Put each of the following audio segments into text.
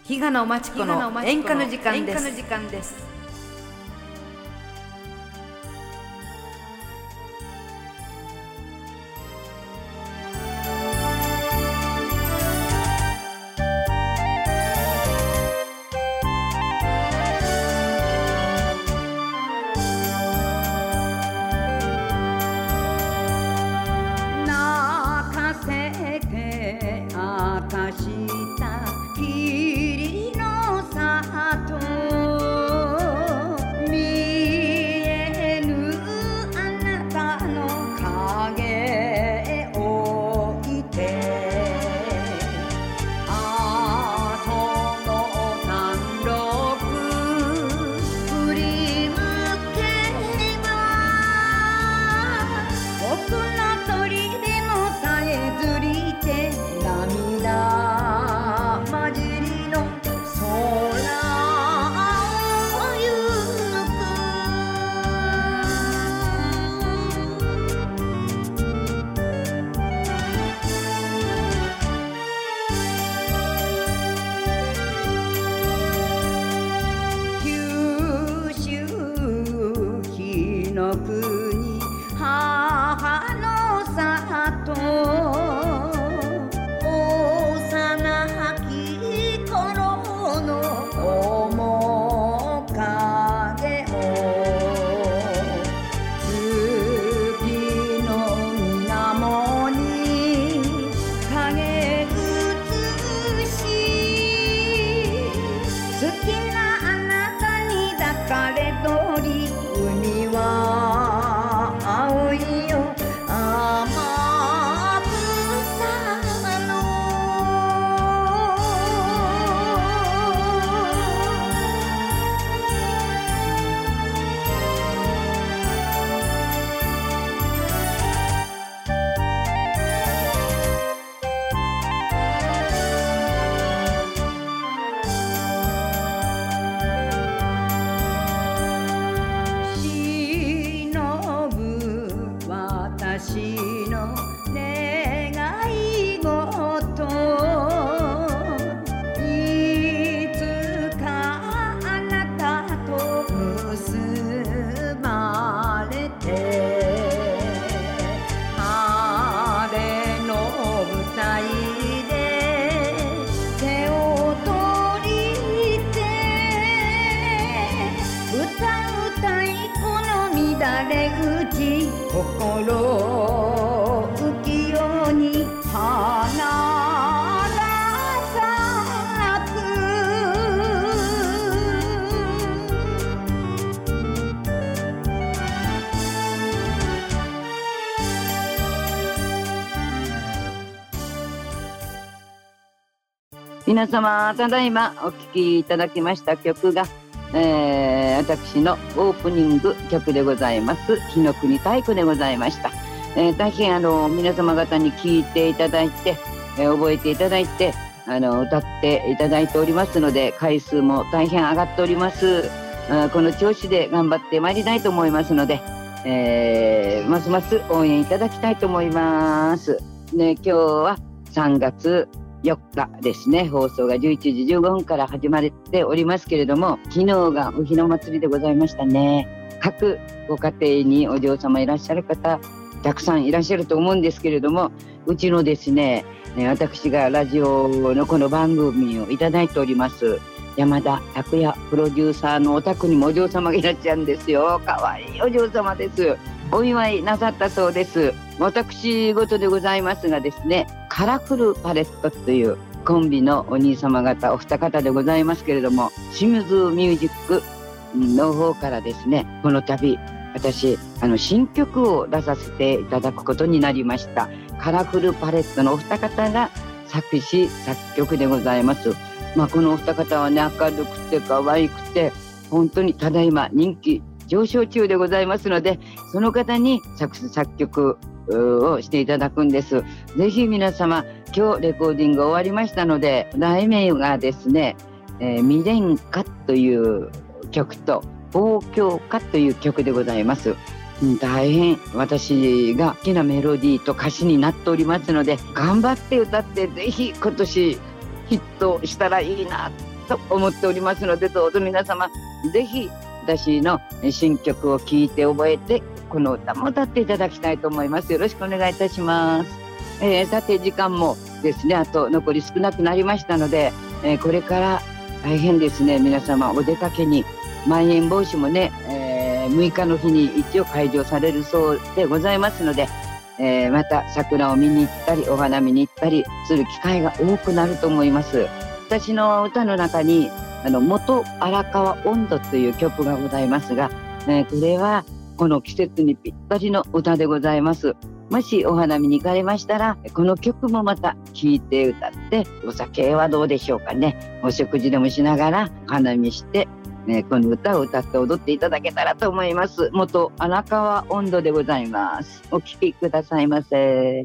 比嘉の町子の演歌の時間です。 皆様ただいまお聴きいただきました曲が、私のオープニング曲でございます日の国太鼓でございました。大変皆様方に聴いていただいて、覚えていただいて歌っていただいておりますので、回数も大変上がっております。この調子で頑張ってまいりたいと思いますので、ますます応援いただきたいと思います、ね。今日は3月4日ですね。放送が11時15分から始まっておりますけれども、昨日がお日の祭りでございましたね。各ご家庭にお嬢様いらっしゃる方たくさんいらっしゃると思うんですけれども、うちのですね、私がラジオのこの番組をいただいております山田拓也プロデューサーのお宅にもお嬢様がいらっしゃるんですよ。かわいいお嬢様です。お祝いなさったそうです。私事でございますがですね、カラフルパレットというコンビのお兄様方お二方でございますけれども、清水ミュージックの方からですね、この度私新曲を出させていただくことになりました。カラフルパレットのお二方が作詞作曲でございます。このお二方はね、明るくて可愛くて本当にただいま人気上昇中でございますので、その方に作詞作曲をしていただくんです。ぜひ皆様、今日レコーディング終わりましたので、題名がですね、未練歌という曲と望郷歌という曲でございます。大変私が好きなメロディーと歌詞になっておりますので、頑張って歌ってぜひ今年ヒットしたらいいなと思っておりますので、どうぞ皆様ぜひ私の新曲を聴いて覚えて、この歌も歌っていただきたいと思います。よろしくお願いいたします。さて時間もですね、あと残り少なくなりましたので、これから大変ですね、皆様お出かけに、まん延防止もね、6日の日に一応解除されるそうでございますので、また桜を見に行ったりお花見に行ったりする機会が多くなると思います。私の歌の中に元荒川音頭という曲がございますが、これはこの季節にぴったりの歌でございます。もしお花見に行かれましたら、この曲もまた聴いて歌って、お酒はどうでしょうかね。お食事でもしながらお花見して、この歌を歌って踊っていただけたらと思います。元荒川音頭でございます。お聴きくださいませ。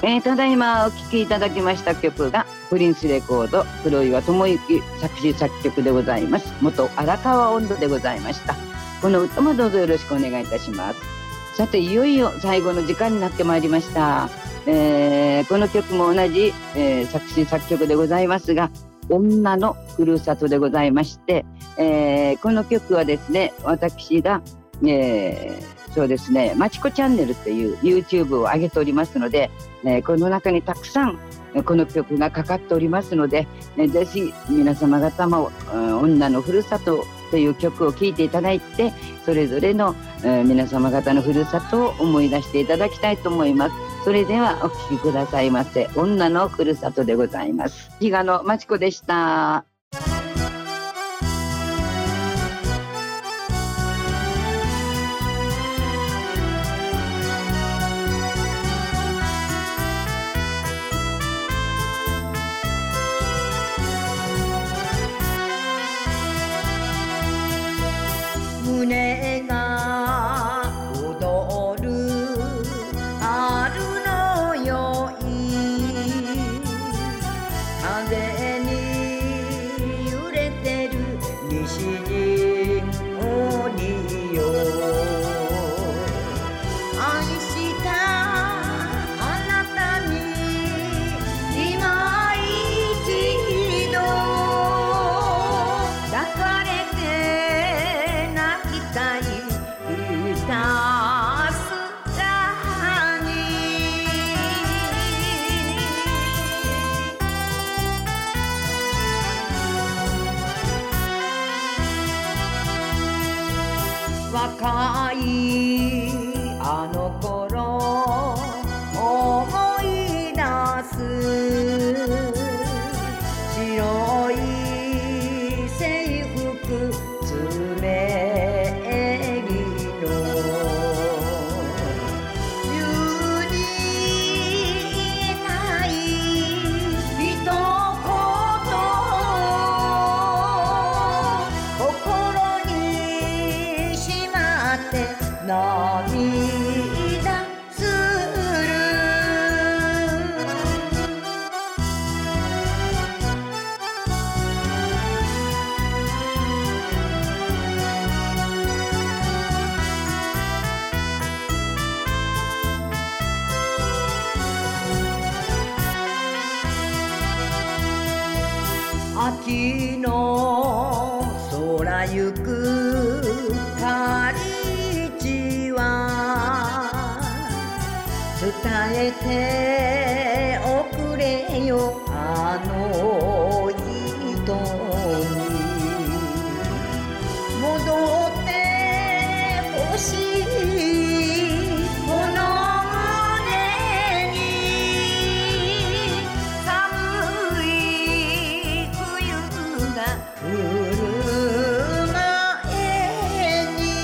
ただいまお聴きいただきました曲がプリンスレコード黒岩智之作詞作曲でございます。元荒川温度でございました。この歌もどうぞよろしくお願いいたします。さていよいよ最後の時間になってまいりました。この曲も同じ、作詞作曲でございますが女のふるさとでございまして、この曲はですね私が、そうですねまちこチャンネルという YouTube を上げておりますので、この中にたくさんこの曲がかかっておりますので、ぜひ皆様方も女のふるさとという曲を聴いていただいてそれぞれの、皆様方のふるさとを思い出していただきたいと思います。それではお聴きくださいませ。女のふるさとでございます。比嘉のまちこでした。 胸が踊る春のよい風に揺れてる西に鬼よ愛したあなたに今一度抱かれて泣きたいひたすらに若いあの頃思い出す白い制服爪襟の急に言えない一言心にしまって涙する秋の空ゆく狩地は伝えておくれよあの人に戻ってほしいこの胸に寒い冬が来る前に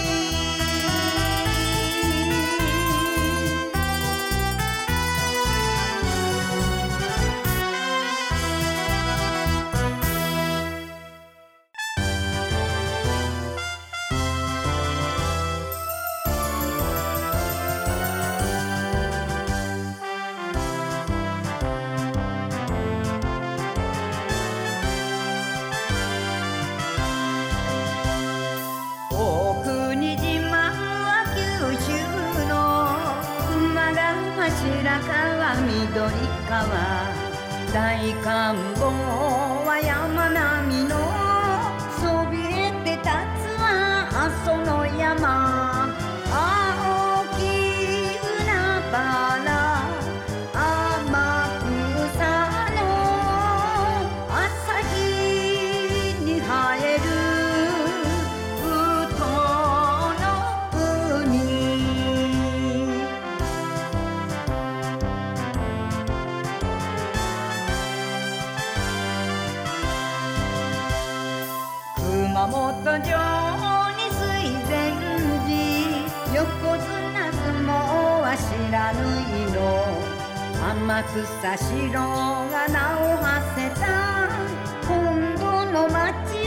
大国島は九州の熊ヶ柱川緑川大観峰は山並みのそびえて立つは阿蘇の山青き海原天草の朝日に映えるウトの海熊本城に水前寺横綱相撲は知らぬいの天草四郎が名を馳せた今度の町